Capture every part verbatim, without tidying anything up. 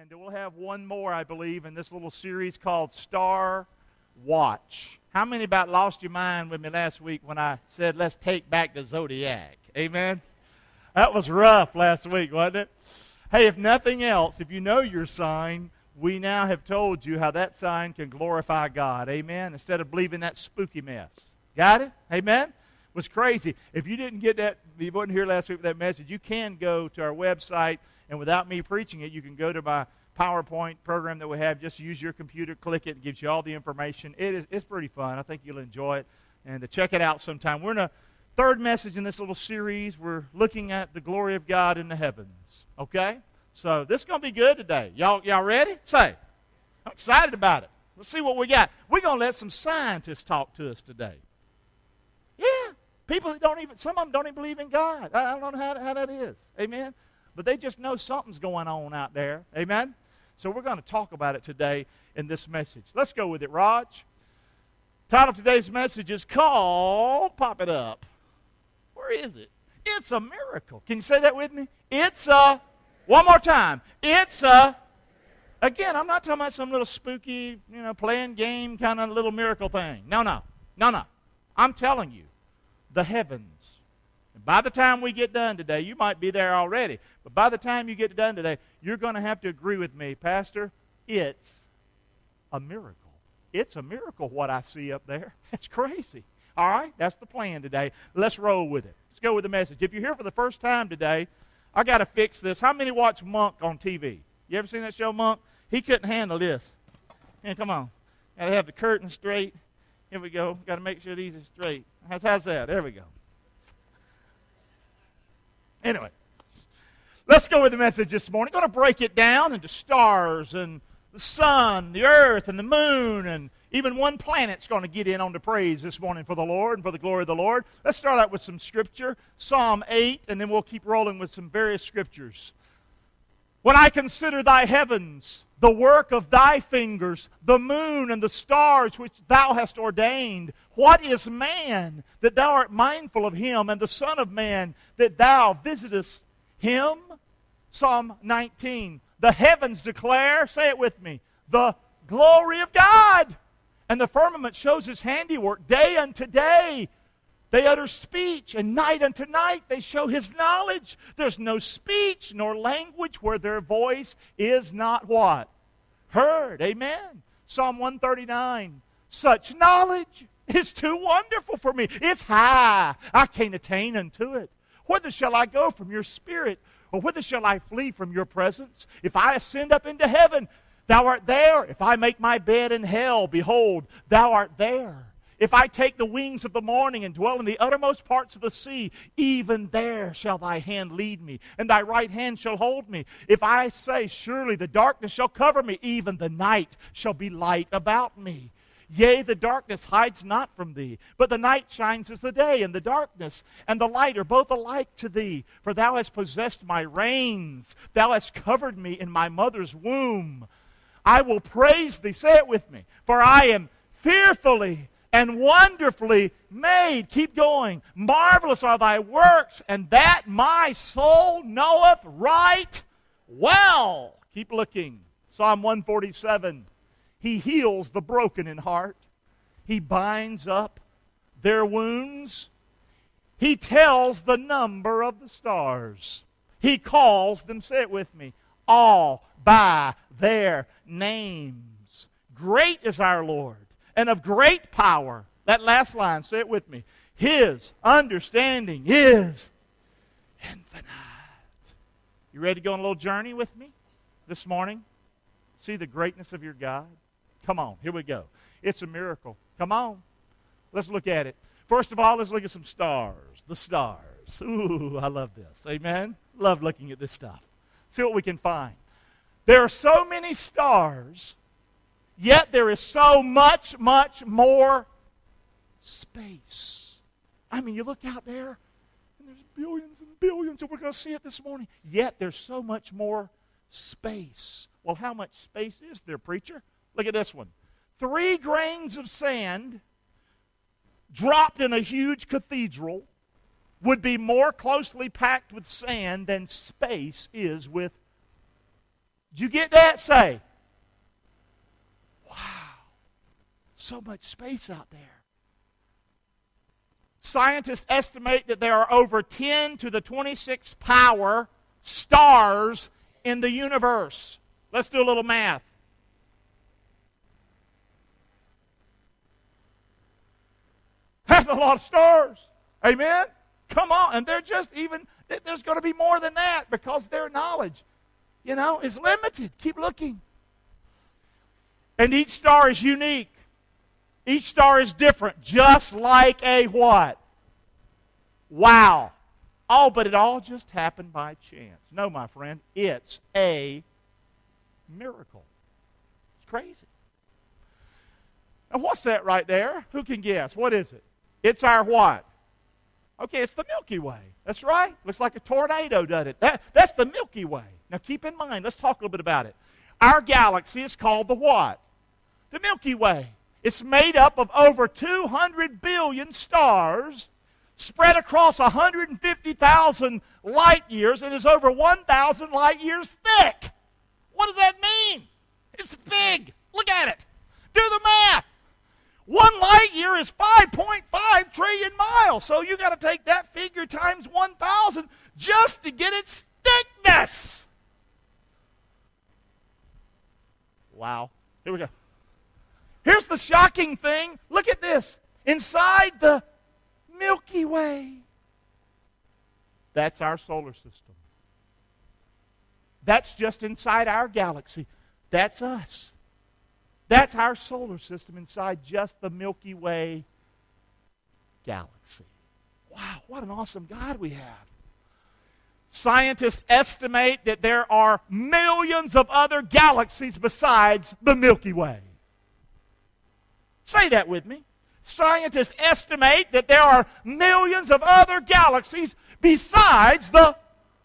And we'll have one more, I believe, in this little series called Star Watch. How many about lost your mind with me last week when I said, let's take back the Zodiac? Amen? That was rough last week, wasn't it? Hey, if nothing else, if you know your sign, we now have told you how that sign can glorify God. Amen? Instead of believing that spooky mess. Got it? Amen? It was crazy. If you didn't get that, if you wasn't here last week with that message, you can go to our website, and without me preaching it, you can go to my PowerPoint program that we have. Just use your computer, click it, it gives you all the information. It is, it's pretty fun. I think you'll enjoy it. And to check it out sometime. We're in a third message in this little series. We're looking at the glory of God in the heavens. Okay? So this is going to be good today. Y'all, y'all ready? Say. I'm excited about it. Let's see what we got. We're going to let some scientists talk to us today. Yeah. People that don't even, some of them don't even believe in God. I don't know how, how that is. Amen? But they just know something's going on out there. Amen? So we're going to talk about it today in this message. Let's go with it, Raj. Title of today's message is called, pop it up. Where is it? It's a miracle. Can you say that with me? It's a, one more time. It's a, again, I'm not talking about some little spooky, you know, playing game kind of little miracle thing. No, no. No, no. I'm telling you, the heavens. And by the time we get done today, you might be there already, but by the time you get done today, you're going to have to agree with me, Pastor, it's a miracle. It's a miracle what I see up there. It's crazy. All right? That's the plan today. Let's roll with it. Let's go with the message. If you're here for the first time today, I got to fix this. How many watch Monk on T V? You ever seen that show, Monk? He couldn't handle this. Yeah, come on. Got to have the curtain straight. Here we go. Got to make sure these are straight. How's, how's that? There we go. Anyway, let's go with the message this morning. I'm going to break it down into stars and the sun, the earth, and the moon, and even one planet's going to get in on the praise this morning for the Lord and for the glory of the Lord. Let's start out with some scripture, Psalm eight, and then we'll keep rolling with some various scriptures. When I consider thy heavens, the work of thy fingers, the moon and the stars which thou hast ordained, what is man that thou art mindful of him, and the son of man that thou visitest him? Psalm nineteen. The heavens declare, say it with me, the glory of God. And the firmament shows his handiwork. Day unto day they utter speech, and night unto night they show his knowledge. There's no speech nor language where their voice is not what? Heard. Amen. Psalm one thirty-nine. Such knowledge is too wonderful for me. It's high. I can't attain unto it. Whither shall I go from your spirit? Or whither shall I flee from your presence? If I ascend up into heaven, thou art there. If I make my bed in hell, behold, thou art there. If I take the wings of the morning and dwell in the uttermost parts of the sea, even there shall thy hand lead me, and thy right hand shall hold me. If I say, surely the darkness shall cover me, even the night shall be light about me. Yea, the darkness hides not from thee, but the night shines as the day, and the darkness and the light are both alike to thee. For thou hast possessed my reins, thou hast covered me in my mother's womb. I will praise thee, say it with me, for I am fearfully and wonderfully made. Keep going. Marvelous are thy works, and that my soul knoweth right well. Keep looking. Psalm one forty-seven. He heals the broken in heart. He binds up their wounds. He tells the number of the stars. He calls them, say it with me, all by their names. Great is our Lord, and of great power. That last line, say it with me. His understanding is infinite. You ready to go on a little journey with me this morning? See the greatness of your God? Come on, here we go. It's a miracle. Come on. Let's look at it. First of all, let's look at some stars. The stars. Ooh, I love this. Amen? Love looking at this stuff. See what we can find. There are so many stars, yet there is so much, much more space. I mean, you look out there, and there's billions and billions, and we're going to see it this morning. Yet there's so much more space. Well, how much space is there, preacher? Look at this one. Three grains of sand dropped in a huge cathedral would be more closely packed with sand than space is with Did you get that? Say, wow, so much space out there. Scientists estimate that there are over ten to the twenty-sixth power stars in the universe. Let's do a little math. That's a lot of stars. Amen? Come on. And they're just even, there's going to be more than that because their knowledge, you know, is limited. Keep looking. And each star is unique. Each star is different, just like a what? Wow. Oh, but it all just happened by chance. No, my friend, it's a miracle. It's crazy. Now, what's that right there? Who can guess? What is it? It's our what? Okay, it's the Milky Way. That's right. Looks like a tornado, doesn't it? That, that's the Milky Way. Now, keep in mind, let's talk a little bit about it. Our galaxy is called the what? The Milky Way. It's made up of over two hundred billion stars spread across one hundred fifty thousand light years and is over one thousand light years thick. What does that mean? It's big. Look at it. Do the math. One light year is five point five trillion miles. So you got to take that figure times one thousand just to get its thickness. Wow. Here we go. Here's the shocking thing. Look at this. Inside the Milky Way. That's our solar system. That's just inside our galaxy. That's us. That's our solar system inside just the Milky Way galaxy. Wow, what an awesome God we have. Scientists estimate that there are millions of other galaxies besides the Milky Way. Say that with me. Scientists estimate that there are millions of other galaxies besides the...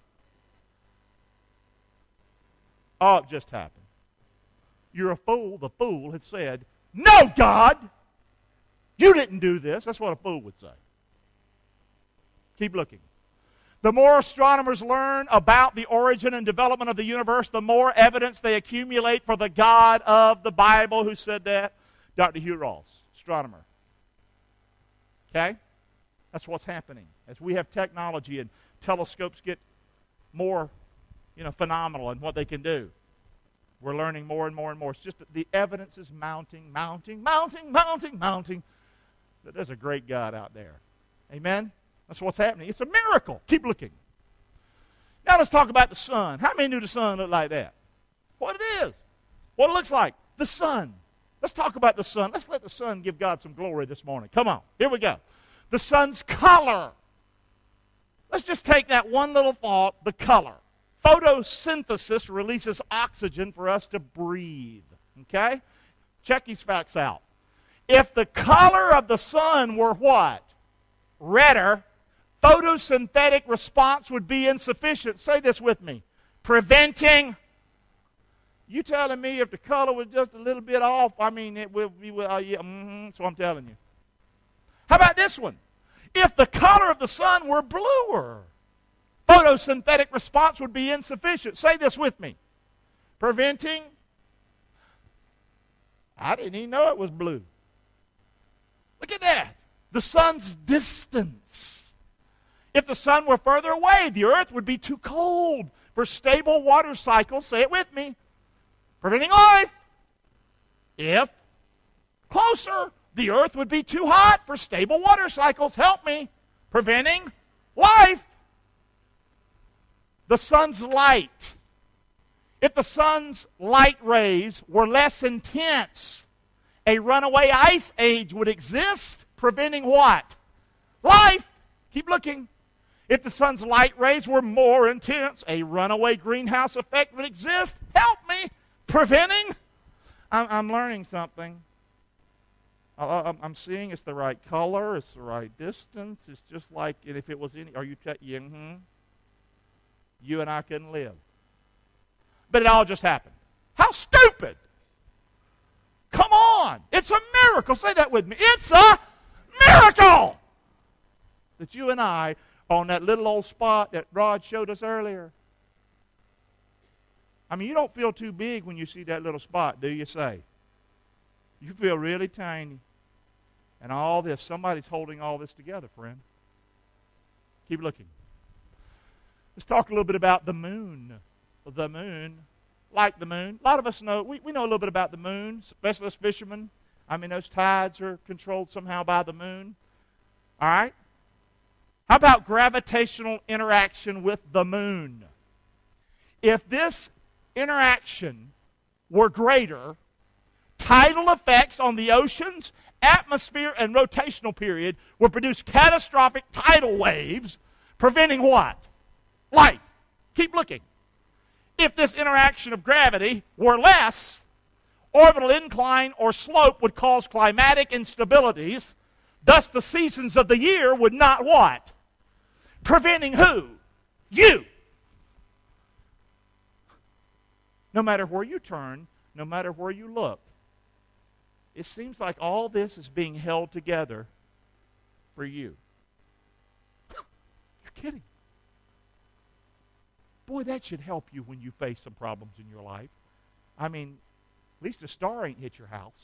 Oh, it just happened. You're a fool. The fool had said, no, God, you didn't do this. That's what a fool would say. Keep looking. The more astronomers learn about the origin and development of the universe, the more evidence they accumulate for the God of the Bible. Who said that? Doctor Hugh Ross, astronomer. Okay? That's what's happening. As we have technology and telescopes get more, you know, phenomenal in what they can do, we're learning more and more and more. It's just that the evidence is mounting, mounting, mounting, mounting, mounting. That there's a great God out there. Amen? That's what's happening. It's a miracle. Keep looking. Now let's talk about the sun. How many knew the sun looked like that? What it is. What it looks like. The sun. Let's talk about the sun. Let's let the sun give God some glory this morning. Come on. Here we go. The sun's color. Let's just take that one little thought, the color. Photosynthesis releases oxygen for us to breathe. Okay? Check these facts out. If the color of the sun were what? Redder, photosynthetic response would be insufficient. Say this with me. Preventing. You telling me if the color was just a little bit off, I mean, it will be, well, uh, yeah, mm-hmm, that's what I'm telling you. How about this one? If the color of the sun were bluer, photosynthetic response would be insufficient. Say this with me. Preventing. I didn't even know it was blue. Look at that. The sun's distance. If the sun were further away, the earth would be too cold for stable water cycles. Say it with me. Preventing life. If closer, the earth would be too hot for stable water cycles. Help me. Preventing life. The sun's light. If the sun's light rays were less intense, a runaway ice age would exist, preventing what? Life. Keep looking. If the sun's light rays were more intense, a runaway greenhouse effect would exist. Help me. Preventing. I'm, I'm learning something. I, I'm seeing it's the right color. It's the right distance. It's just like if it was any. Are you? Yeah, mm-hmm. You and I couldn't live. But it all just happened. How stupid! Come on. It's a miracle. Say that with me. It's a miracle that you and I are on that little old spot that Rod showed us earlier. I mean, you don't feel too big when you see that little spot, do you say? You feel really tiny. And all this, somebody's holding all this together, friend. Keep looking. Let's talk a little bit about the moon. The moon, like the moon. A lot of us know, we, we know a little bit about the moon, especially as fishermen. I mean, those tides are controlled somehow by the moon. All right? How about gravitational interaction with the moon? If this interaction were greater, tidal effects on the oceans, atmosphere, and rotational period would produce catastrophic tidal waves, preventing what? Life. Keep looking. If this interaction of gravity were less, orbital incline or slope would cause climatic instabilities. Thus, the seasons of the year would not what? Preventing who? You. No matter where you turn, no matter where you look, it seems like all this is being held together for you. You're kidding. Boy, that should help you when you face some problems in your life. I mean, at least a star ain't hit your house.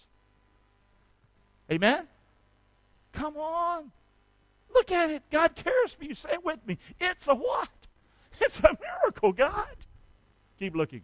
Amen? Come on. Look at it. God cares for you. Say it with me. It's a what? It's a miracle, God. Keep looking.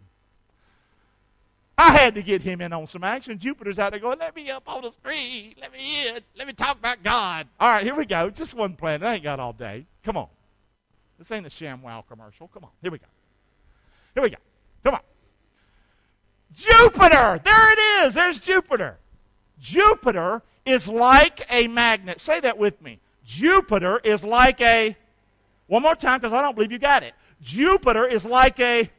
I had to get him in on some action. Jupiter's out there going, let me up on the screen. Let me in. Let me talk about God. All right, here we go. Just one planet. I ain't got all day. Come on. This ain't a ShamWow commercial. Come on. Here we go. Here we go. Come on. Jupiter. There it is. There's Jupiter. Jupiter is like a magnet. Say that with me. Jupiter is like a, one more time because I don't believe you got it. Jupiter is like a,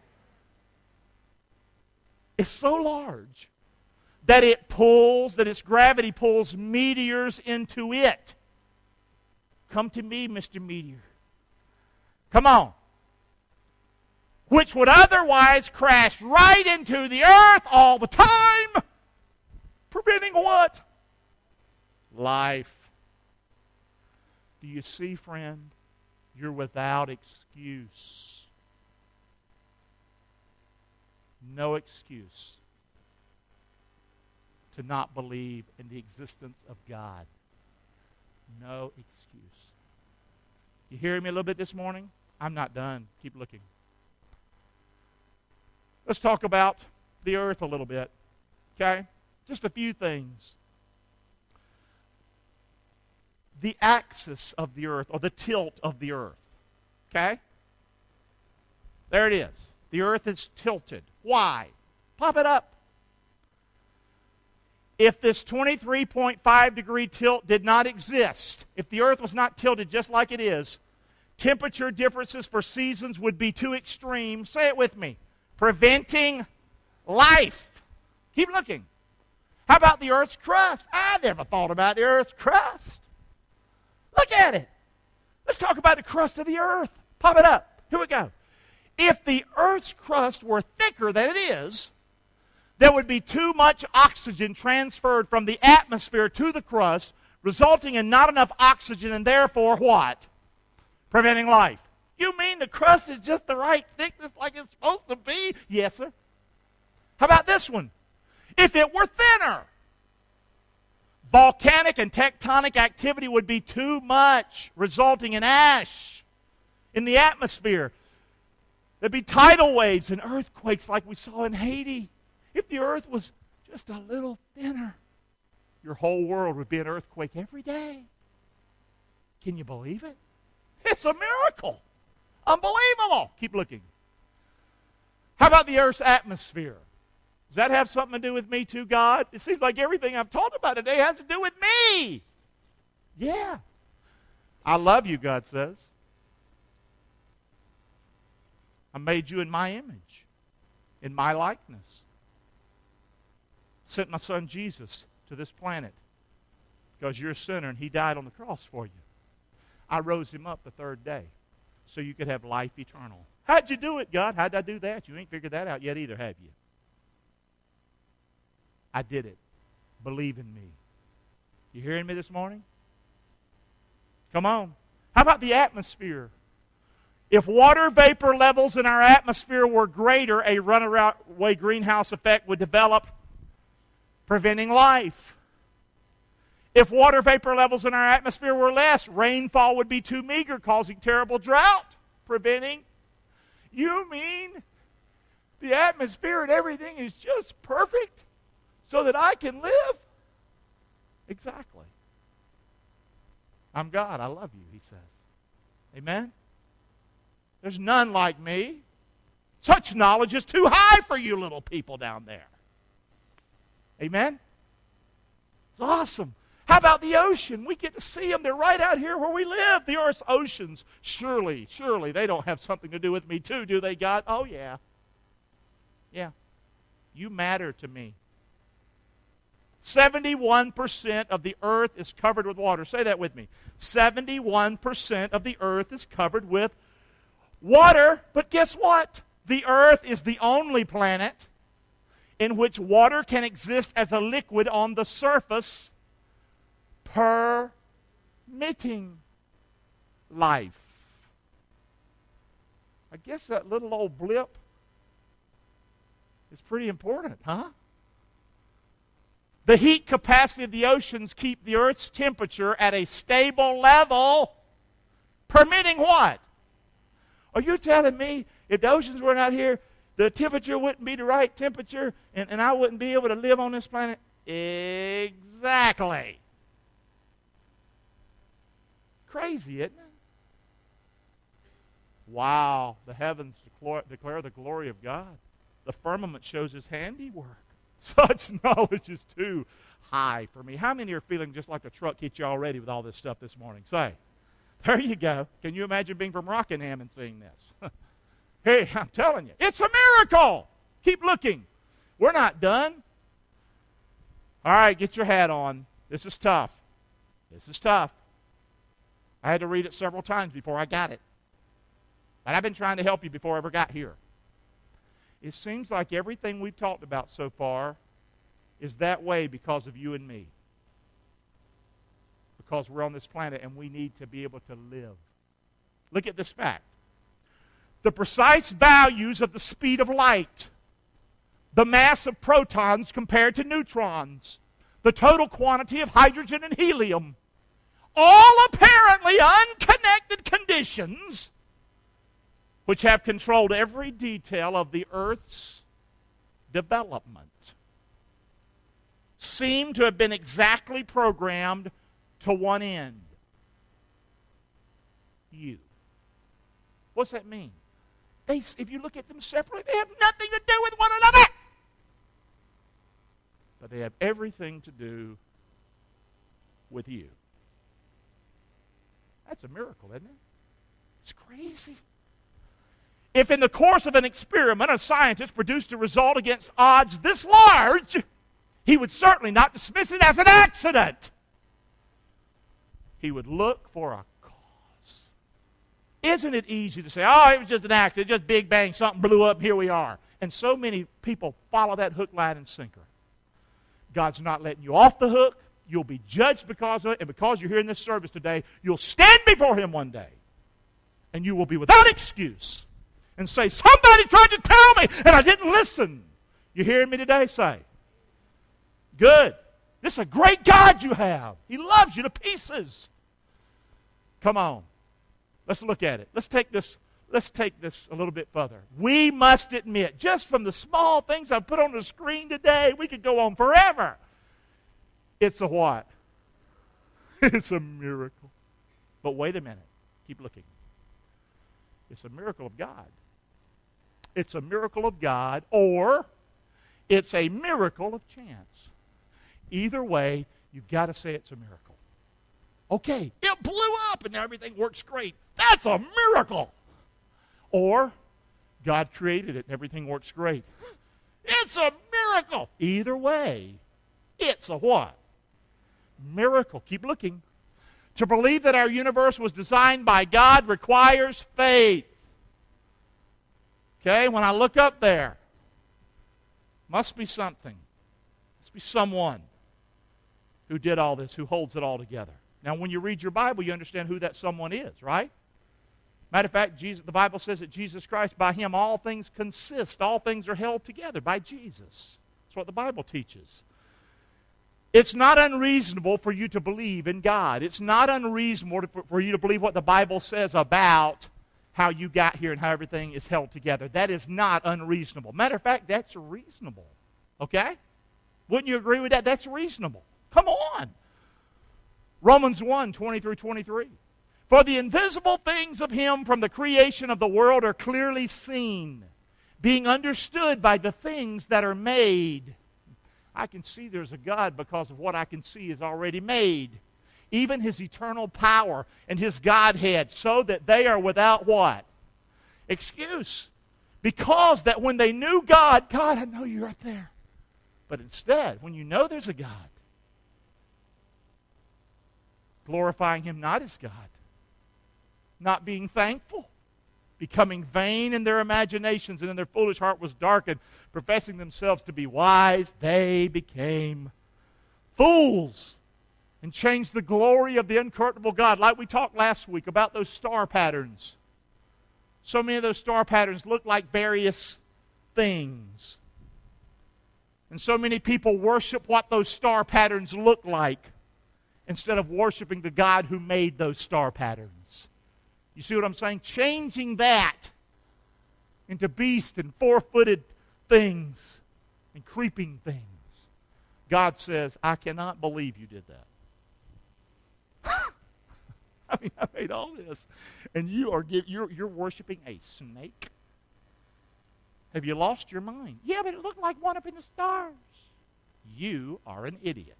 it's so large that it pulls, that its gravity pulls meteors into it. Come to me, Mister Meteor. Come on. Which would otherwise crash right into the earth all the time, preventing what? Life. Do you see, friend? You're without excuse. No excuse to not believe in the existence of God. No excuse. You hearing me a little bit this morning? I'm not done. Keep looking. Let's talk about the earth a little bit. Okay? Just a few things. The axis of the earth, or the tilt of the earth. Okay? There it is. The earth is tilted. Why? Pop it up. If this twenty-three point five degree tilt did not exist, if the earth was not tilted just like it is, temperature differences for seasons would be too extreme. Say it with me. Preventing life. Keep looking. How about the earth's crust? I never thought about the earth's crust. Look at it. Let's talk about the crust of the earth. Pop it up. Here we go. If the earth's crust were thicker than it is, there would be too much oxygen transferred from the atmosphere to the crust, resulting in not enough oxygen and therefore what? Preventing life. You mean the crust is just the right thickness like it's supposed to be? Yes, sir. How about this one? If it were thinner, volcanic and tectonic activity would be too much, resulting in ash in the atmosphere. There'd be tidal waves and earthquakes like we saw in Haiti. If the earth was just a little thinner, your whole world would be an earthquake every day. Can you believe it? It's a miracle. Unbelievable. Keep looking. How about the earth's atmosphere? Does that have something to do with me too, God? It seems like everything I've talked about today has to do with me. Yeah. I love you, God says. I made you in my image, in my likeness. Sent my son Jesus to this planet because you're a sinner and he died on the cross for you. I rose him up the third day so you could have life eternal. How'd you do it, God? How'd I do that? You ain't figured that out yet either, have you? I did it. Believe in me. You hearing me this morning? Come on. How about the atmosphere? If water vapor levels in our atmosphere were greater, a runaway greenhouse effect would develop, preventing life. If water vapor levels in our atmosphere were less, rainfall would be too meager, causing terrible drought, preventing. You mean the atmosphere and everything is just perfect so that I can live? Exactly. I'm God. I love you, he says. Amen? There's none like me. Such knowledge is too high for you little people down there. Amen? It's awesome. How about the ocean? We get to see them. They're right out here where we live. The Earth's oceans. Surely, surely they don't have something to do with me too, do they, God? Oh, yeah. Yeah. You matter to me. seventy-one percent of the earth is covered with water. Say that with me. seventy-one percent of the earth is covered with water. But guess what? The earth is the only planet in which water can exist as a liquid on the surface, permitting life. I guess that little old blip is pretty important, huh? The heat capacity of the oceans keep the Earth's temperature at a stable level, permitting what? Are you telling me if the oceans weren't out here, the temperature wouldn't be the right temperature and, and I wouldn't be able to live on this planet? Exactly. Crazy, isn't it? Wow, the heavens declare, declare the glory of God. The firmament shows his handiwork. Such knowledge is too high for me. How many are feeling just like a truck hit you already with all this stuff this morning? Say, there you go. Can you imagine being from Rockingham and seeing this? Hey, I'm telling you, it's a miracle. Keep looking. We're not done. All right, get your hat on. This is tough. This is tough. I had to read it several times before I got it. But I've been trying to help you before I ever got here. It seems like everything we've talked about so far is that way because of you and me. Because we're on this planet and we need to be able to live. Look at this fact. The precise values of the speed of light, the mass of protons compared to neutrons, the total quantity of hydrogen and helium, all apparently unconnected conditions which have controlled every detail of the Earth's development, seem to have been exactly programmed to one end. You. What's that mean? They, if you look at them separately, they have nothing to do with one another. But they have everything to do with you. That's a miracle, isn't it? It's crazy. If in the course of an experiment a scientist produced a result against odds this large, he would certainly not dismiss it as an accident. He would look for a cause. Isn't it easy to say, oh, it was just an accident, just Big Bang, something blew up, and here we are. And so many people follow that hook, line, and sinker. God's not letting you off the hook. You'll be judged because of it, and because you're here in this service today, you'll stand before Him one day, and you will be without excuse. And say, somebody tried to tell me, and I didn't listen. You hearing me today? Say, good. This is a great God you have. He loves you to pieces. Come on. Let's look at it. Let's take this, let's take this a little bit further. We must admit, just from the small things I've put on the screen today, we could go on forever. It's a what? It's a miracle. But wait a minute. Keep looking. It's a miracle of God. It's a miracle of God, or it's a miracle of chance. Either way, you've got to say it's a miracle. Okay, it blew up and everything works great. That's a miracle. Or God created it and everything works great. It's a miracle. Either way, it's a what? Miracle. Keep looking. To believe that our universe was designed by God requires faith. Okay, when I look up there, must be something. Must be someone who did all this, who holds it all together. Now, when you read your Bible, you understand who that someone is, right? Matter of fact, Jesus, the Bible says that Jesus Christ, by Him all things consist. All things are held together by Jesus. That's what the Bible teaches. It's not unreasonable for you to believe in God. It's not unreasonable to, for you to believe what the Bible says about how you got here and how everything is held together. That is not unreasonable. Matter of fact, that's reasonable. Okay? Wouldn't you agree with that? That's reasonable. Come on. Romans one, twenty through twenty-three. For the invisible things of Him from the creation of the world are clearly seen, being understood by the things that are made. I can see there's a God because of what I can see is already made. Even His eternal power and His Godhead, so that they are without what? Excuse. Because that when they knew God, God, I know you're right there. But instead, when you know there's a God, glorifying Him not as God, not being thankful, becoming vain in their imaginations, and in their foolish heart was darkened, professing themselves to be wise, they became fools and changed the glory of the incorruptible God. Like we talked last week about those star patterns. So many of those star patterns look like various things. And so many people worship what those star patterns look like instead of worshiping the God who made those star patterns. You see what I'm saying? Changing that into beast and four-footed things and creeping things. God says, I cannot believe you did that. I mean, I made all this, and you are give, you're, you're worshiping a snake? Have you lost your mind? Yeah, but it looked like one up in the stars. You are an idiot.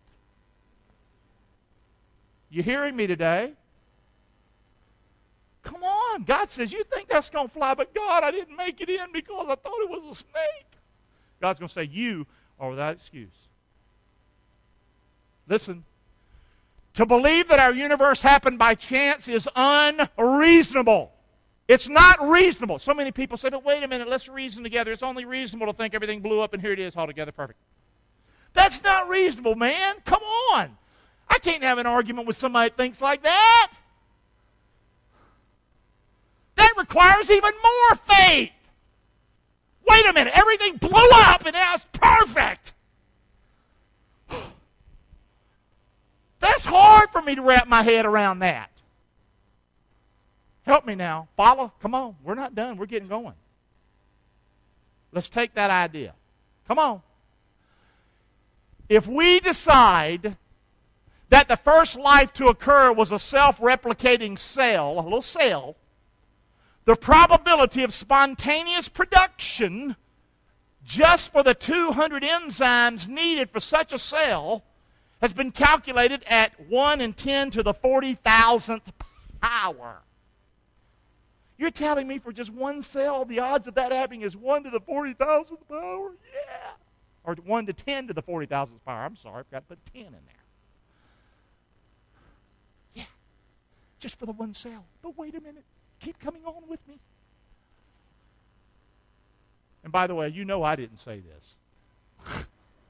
You hearing me today? Come on. God says, you think that's going to fly, but God, I didn't make it in because I thought it was a snake. God's going to say, you are without excuse. Listen. To believe that our universe happened by chance is unreasonable. It's not reasonable. So many people say, but wait a minute, let's reason together. It's only reasonable to think everything blew up and here it is altogether perfect. That's not reasonable, man. Come on. I can't have an argument with somebody that thinks like that. That requires even more faith. Wait a minute, everything blew up and now it's perfect. That's hard for me to wrap my head around that. Help me now. Follow? Come on. We're not done. We're getting going. Let's take that idea. Come on. If we decide that the first life to occur was a self-replicating cell, a little cell, the probability of spontaneous production just for the two hundred enzymes needed for such a cell has been calculated at one in ten to the forty thousandth power. You're telling me for just one cell, the odds of that happening is one to the forty thousandth power? Yeah. Or one to ten to the forty thousandth power. I'm sorry, I've got to put ten in there. Yeah. Just for the one cell. But wait a minute. Keep coming on with me. And by the way, you know I didn't say this.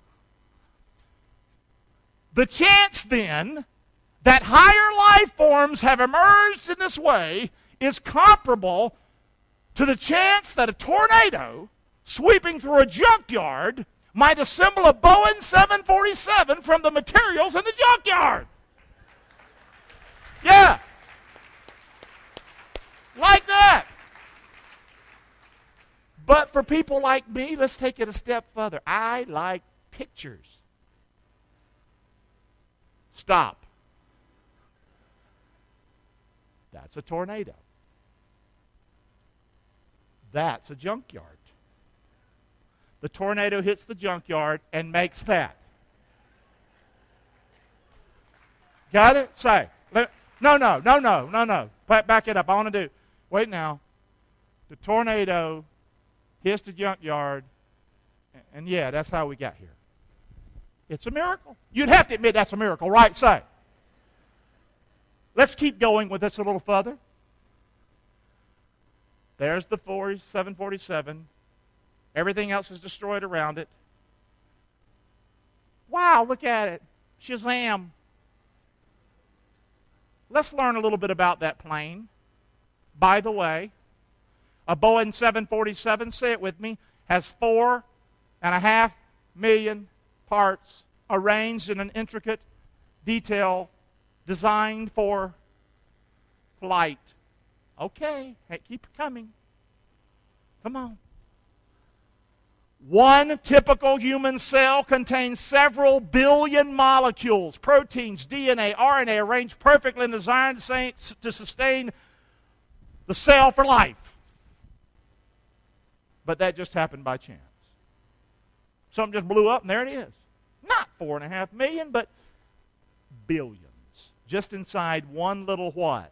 The chance, then, that higher life forms have emerged in this way is comparable to the chance that a tornado sweeping through a junkyard might assemble a Boeing seven forty-seven from the materials in the junkyard. Yeah. Like that. But for people like me, let's take it a step further. I like pictures. Stop. That's a tornado. That's a junkyard. The tornado hits the junkyard and makes that. Got it? Say. No, no, no, no, no, no. Back it up. I want to do. Wait now. The tornado hits the junkyard, and yeah, that's how we got here. It's a miracle. You'd have to admit that's a miracle, right? Say. Let's keep going with this a little further. There's the seven forty-seven. Everything else is destroyed around it. Wow, look at it. Shazam. Let's learn a little bit about that plane. by the way, a Boeing seven forty-seven, say it with me, has four and a half million parts arranged in an intricate detail designed for flight. Okay, hey, keep it coming. Come on. One typical human cell contains several billion molecules, proteins, D N A, R N A, arranged perfectly and designed to sustain the cell for life. But that just happened by chance. Something just blew up and there it is. Not four and a half million, but billions. Just inside one little what?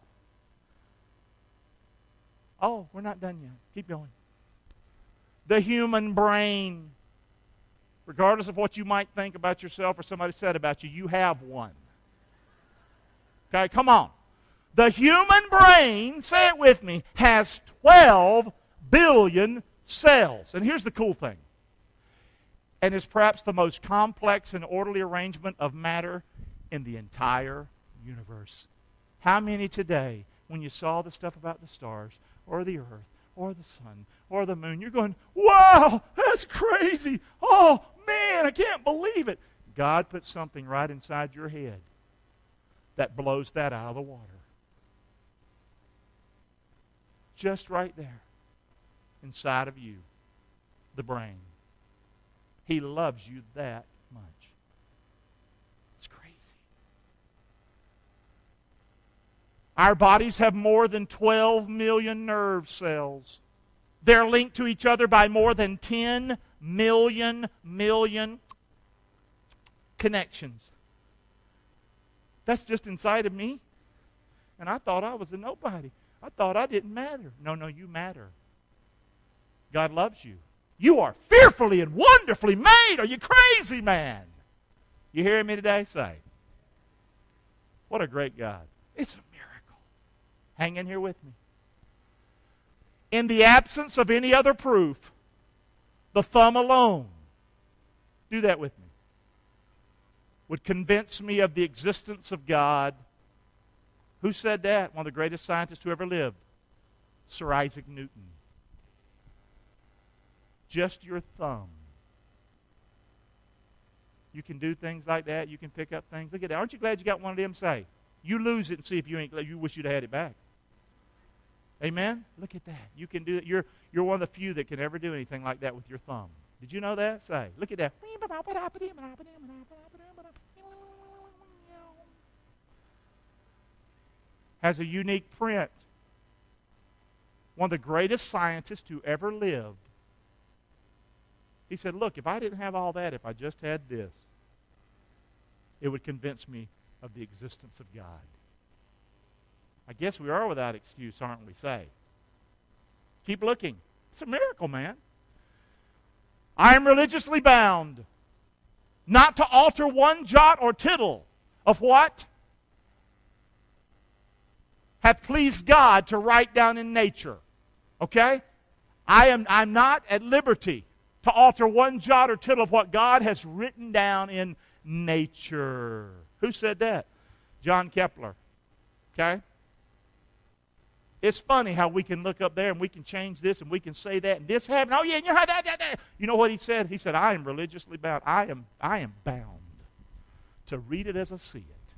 Oh, we're not done yet. Keep going. The human brain. Regardless of what you might think about yourself or somebody said about you, you have one. Okay, come on. The human brain, say it with me, has twelve billion cells. And here's the cool thing. And is perhaps the most complex and orderly arrangement of matter in the entire universe. How many today, when you saw the stuff about the stars, or the earth, or the sun, or the moon, you're going, wow, that's crazy. Oh, man, I can't believe it. God put something right inside your head that blows that out of the water. Just right there, inside of you, the brain. He loves you that much. It's crazy. Our bodies have more than twelve million nerve cells. They're linked to each other by more than ten million million connections. That's just inside of me. And I thought I was a nobody. I thought I didn't matter. No, no, you matter. God loves you. You are fearfully and wonderfully made. Are you crazy, man? You hearing me today? Say. What a great God. It's a miracle. Hang in here with me. In the absence of any other proof, the thumb alone, do that with me, would convince me of the existence of God. Who said that? One of the greatest scientists who ever lived. Sir Isaac Newton. Just your thumb. You can do things like that. You can pick up things. Look at that. Aren't you glad you got one of them? Say, you lose it and see if you ain't. You wish you'd have had it back. Amen? Look at that. You can do it. You're, you're one of the few that can ever do anything like that with your thumb. Did you know that? Say, look at that. Has a unique print. One of the greatest scientists who ever lived. He said, look, if I didn't have all that, if I just had this, it would convince me of the existence of God. I guess we are without excuse, aren't we, say? Keep looking. It's a miracle, man. I am religiously bound not to alter one jot or tittle of what hath pleased God to write down in nature. Okay? I am I'm not at liberty to alter one jot or tittle of what God has written down in nature. Who said that? John Kepler. Okay? It's funny how we can look up there and we can change this and we can say that and this happened. Oh yeah, and you know that, that, that. You know what he said? He said, I am religiously bound. I am, I am bound to read it as I see it.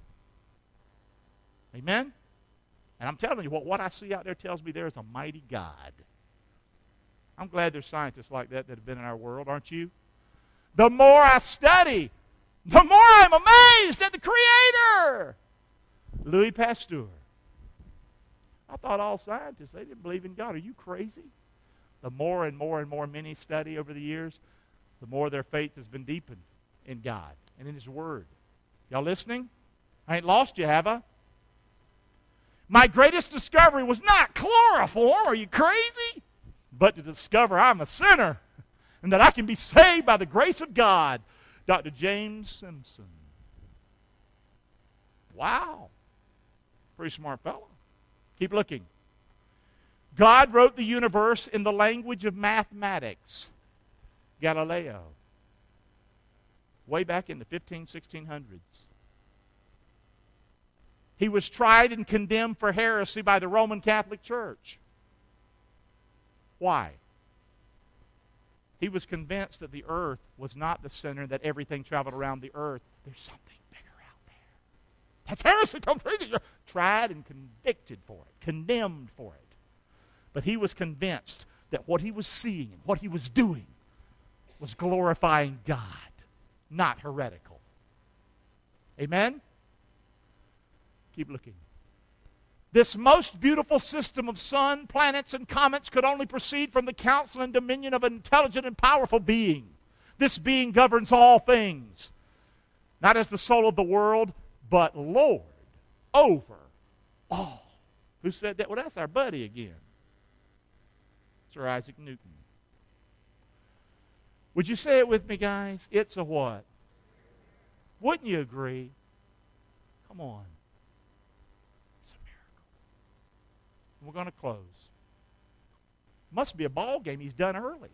Amen? And I'm telling you, what, what I see out there tells me there is a mighty God. I'm glad there's scientists like that that have been in our world, aren't you? The more I study, the more I'm amazed at the Creator. Louis Pasteur. I thought all scientists, they didn't believe in God. Are you crazy? The more and more and more many study over the years, the more their faith has been deepened in God and in His Word. Y'all listening? I ain't lost you, have I? My greatest discovery was not chloroform. Are you crazy? But to discover I'm a sinner and that I can be saved by the grace of God. Doctor James Simpson. Wow. Pretty smart fellow. Keep looking. God wrote the universe in the language of mathematics. Galileo. Way back in the fifteen, sixteen hundreds. He was tried and condemned for heresy by the Roman Catholic Church. Why? He was convinced that the earth was not the center, that everything traveled around the earth. There's something bigger out there. That's heresy. Don't think that you're tried and convicted for it, condemned for it. But he was convinced that what he was seeing and what he was doing was glorifying God, not heretical. Amen? Keep looking. This most beautiful system of sun, planets, and comets could only proceed from the counsel and dominion of an intelligent and powerful being. This being governs all things, not as the soul of the world, but Lord over all. Who said that? Well, that's our buddy again. Sir Isaac Newton. Would you say it with me, guys? It's a what? Wouldn't you agree? Come on. It's a miracle. We're going to close. Must be a ball game he's done early.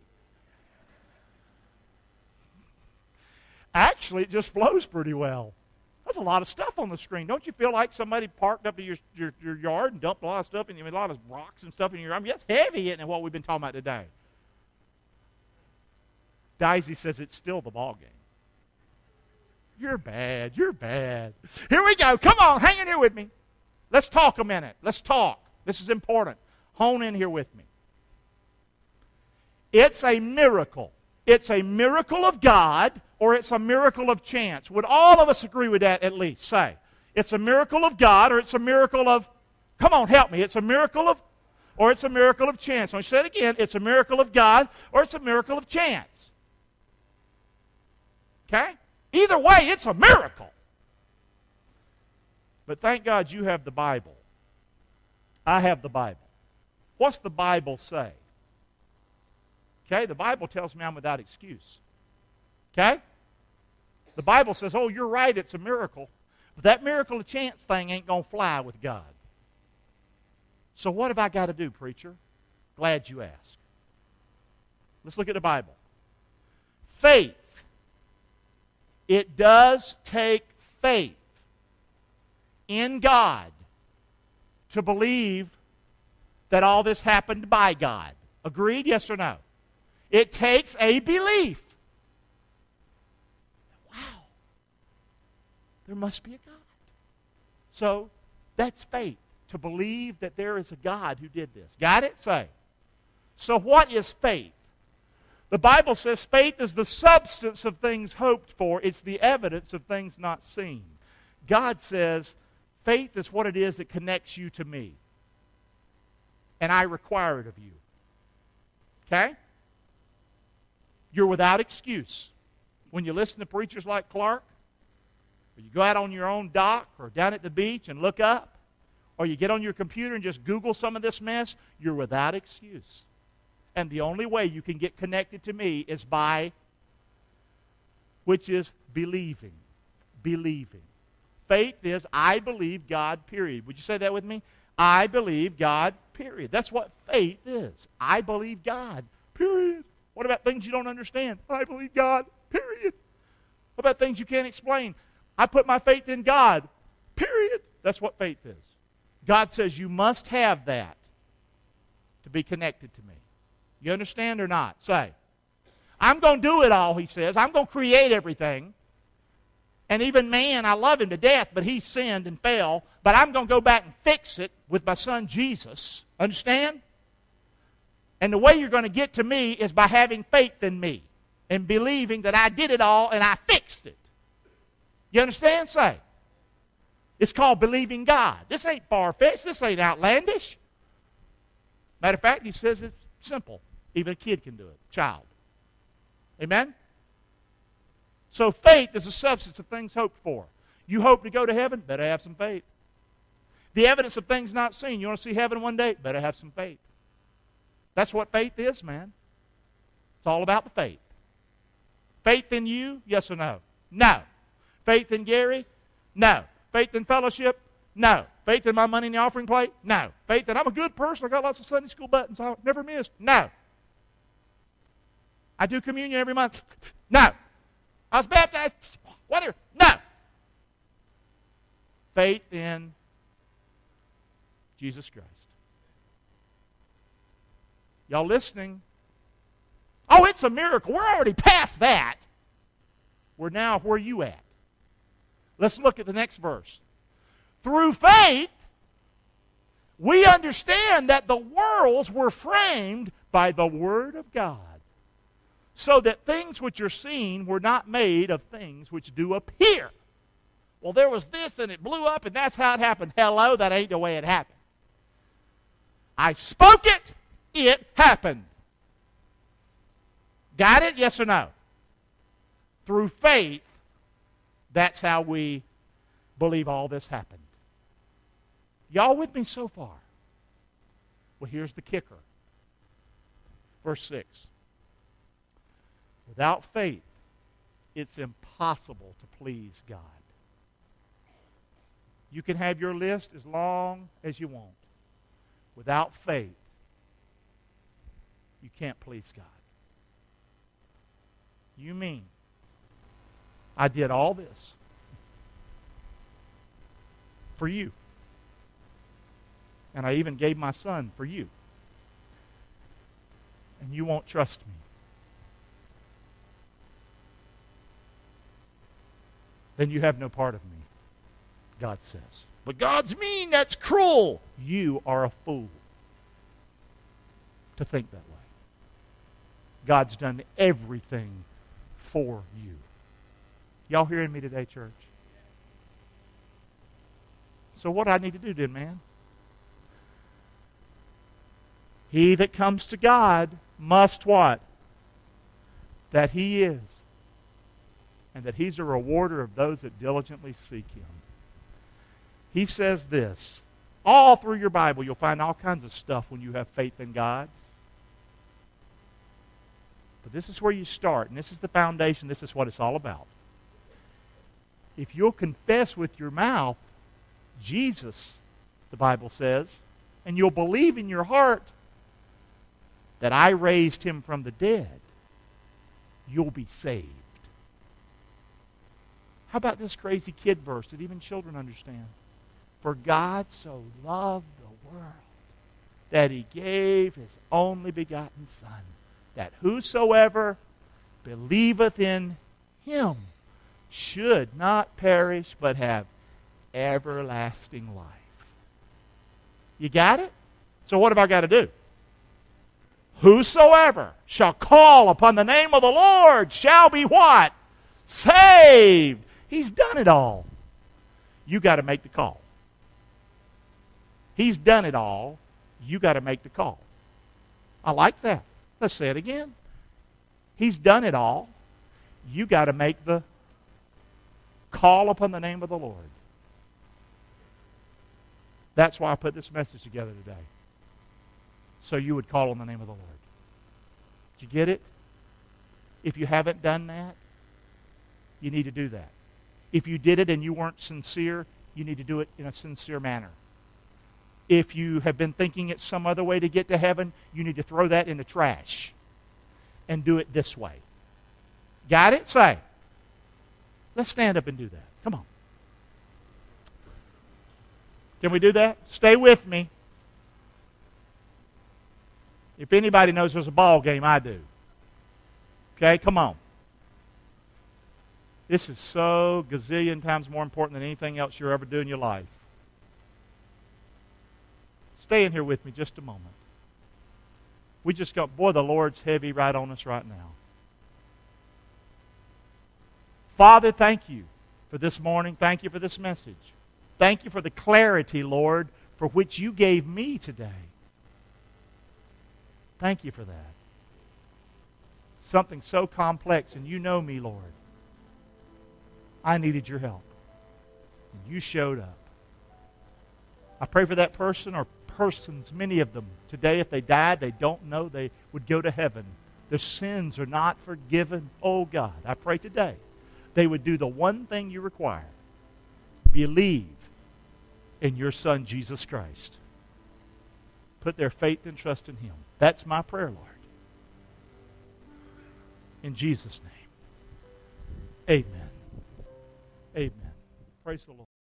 Actually, it just flows pretty well. There's a lot of stuff on the screen. Don't you feel like somebody parked up to your, your, your yard and dumped a lot of stuff in you, a lot of rocks and stuff in your, I mean, that's heavy, isn't it, what we've been talking about today? Daisy says it's still the ball game. You're bad. You're bad. Here we go. Come on, hang in here with me. Let's talk a minute. Let's talk. This is important. Hone in here with me. It's a miracle. It's a miracle of God, or it's a miracle of chance. Would all of us agree with that at least? Say, it's a miracle of God, or it's a miracle of, come on, help me. It's a miracle of, or it's a miracle of chance. Let me say it again. It's a miracle of God, or it's a miracle of chance. Okay? Either way, it's a miracle. But thank God you have the Bible. I have the Bible. What's the Bible say? Okay, the Bible tells me I'm without excuse. Okay? The Bible says, oh, you're right, it's a miracle. But that miracle of chance thing ain't going to fly with God. So what have I got to do, preacher? Glad you asked. Let's look at the Bible. Faith. It does take faith in God to believe that all this happened by God. Agreed? Yes or no? It takes a belief. Wow. There must be a God. So, that's faith. To believe that there is a God who did this. Got it? Say. So what is faith? The Bible says faith is the substance of things hoped for. It's the evidence of things not seen. God says faith is what it is that connects you to me. And I require it of you. Okay? You're without excuse. When you listen to preachers like Clark, or you go out on your own dock or down at the beach and look up, or you get on your computer and just Google some of this mess, you're without excuse. And the only way you can get connected to me is by, which is believing. Believing. Faith is, I believe God, period. Would you say that with me? I believe God, period. That's what faith is. I believe God, period. What about things you don't understand? I believe God, period. What about things you can't explain? I put my faith in God, period. That's what faith is. God says you must have that to be connected to me. You understand or not? Say. I'm going to do it all, he says. I'm going to create everything. And even man, I love him to death, but he sinned and fell. But I'm going to go back and fix it with my son Jesus. Understand? And the way you're going to get to me is by having faith in me and believing that I did it all and I fixed it. You understand? Say. It's called believing God. This ain't far-fetched. This ain't outlandish. Matter of fact, he says it's simple. Even a kid can do it. Child. Amen? So faith is a substance of things hoped for. You hope to go to heaven? Better have some faith. The evidence of things not seen. You want to see heaven one day? Better have some faith. That's what faith is, man. It's all about the faith. Faith in you? Yes or no? No. Faith in Gary? No. Faith in fellowship? No. Faith in my money in the offering plate? No. Faith that I'm a good person. I got lots of Sunday school buttons I never missed? No. I do communion every month? No. I was baptized? Whatever? No. Faith in Jesus Christ. Y'all listening? Oh, it's a miracle. We're already past that. We're now where you at. Let's look at the next verse. Through faith, we understand that the worlds were framed by the Word of God, so that things which are seen were not made of things which do appear. Well, there was this and it blew up and that's how it happened. Hello, that ain't the way it happened. I spoke it, it happened. Got it? Yes or no? Through faith, that's how we believe all this happened. Y'all with me so far? Well, here's the kicker. Verse six. Without faith, it's impossible to please God. You can have your list as long as you want. Without faith, you can't please God. You mean I did all this for you? And I even gave my son for you. And you won't trust me. Then you have no part of me, God says. But God's mean, that's cruel. You are a fool to think that way. God's done everything for you. Y'all hearing me today, church? So what do I need to do then, man? He that comes to God must what? That He is. And that He's a rewarder of those that diligently seek Him. He says this. All through your Bible, you'll find all kinds of stuff when you have faith in God. But this is where you start, and this is the foundation. This is what it's all about. If you'll confess with your mouth Jesus, the Bible says, and you'll believe in your heart that I raised Him from the dead, you'll be saved. How about this crazy kid verse that even children understand? For God so loved the world that He gave His only begotten Son, that whosoever believeth in Him should not perish but have everlasting life. You got it? So what have I got to do? Whosoever shall call upon the name of the Lord shall be what? Saved. He's done it all. You got to make the call. He's done it all. You got to make the call. I like that. Let's say it again. He's done it all. You got to make the call upon the name of the Lord. That's why I put this message together today. So you would call on the name of the Lord. Did you get it? If you haven't done that, you need to do that. If you did it and you weren't sincere, you need to do it in a sincere manner. If you have been thinking it's some other way to get to heaven, you need to throw that in the trash and do it this way. Got it? Say. Let's stand up and do that. Come on. Can we do that? Stay with me. If anybody knows there's a ball game, I do. Okay, come on. This is so gazillion times more important than anything else you'll ever do in your life. Stay in here with me just a moment. We just got, boy, the Lord's heavy right on us right now. Father, thank you for this morning. Thank you for this message. Thank you for the clarity, Lord, for which you gave me today. Thank you for that. Something so complex, and you know me, Lord. I needed your help. And you showed up. I pray for that person or persons, many of them. Today, if they died, they don't know they would go to heaven. Their sins are not forgiven. Oh, God, I pray today they would do the one thing you require. Believe in your Son, Jesus Christ. Put their faith and trust in Him. That's my prayer, Lord. In Jesus' name. Amen. Amen. Praise the Lord.